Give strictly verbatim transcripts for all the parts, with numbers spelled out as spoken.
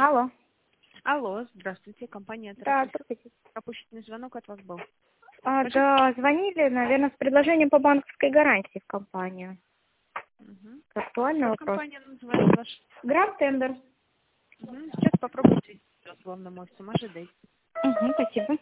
Алло. Алло, здравствуйте, компания Да, «Терапевт». здравствуйте. Пропущенный звонок от вас был. А, Скажите. да, звонили, наверное, с предложением по банковской гарантии в компанию. Мгм. Актуальный Как вопрос. компания называется ваша? Гранд Тендер. Мгм. Сейчас попробуйте с главным офисом, ожидайте. Угу, спасибо.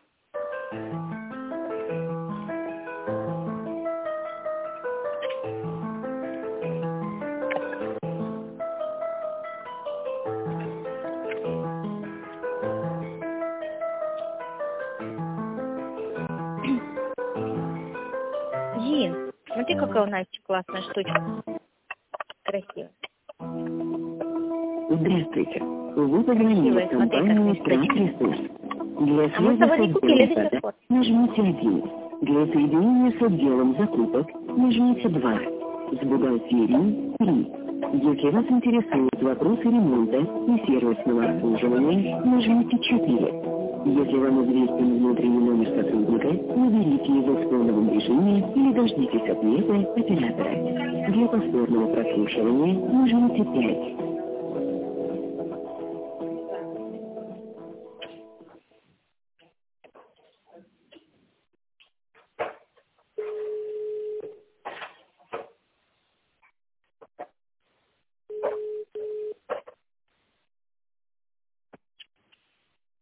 Дин, смотри, какая у Насти классная штучка. Красивая. Здравствуйте. Вы позвонили в компанию «Транс-ресурс». Для А мы с связи тобой с не купили отделом до сих продаж пор. нажмите один. Для соединения с отделом закупок нажмите два. С бухгалтерией три. Если вас интересуют вопросы ремонта и сервисного обслуживания, нажмите четыре. Если вам известен внутренний номер сотрудника, наберите его в фоновом режиме или дождитесь ответа оператора. Для повторного прослушивания нажмите пять.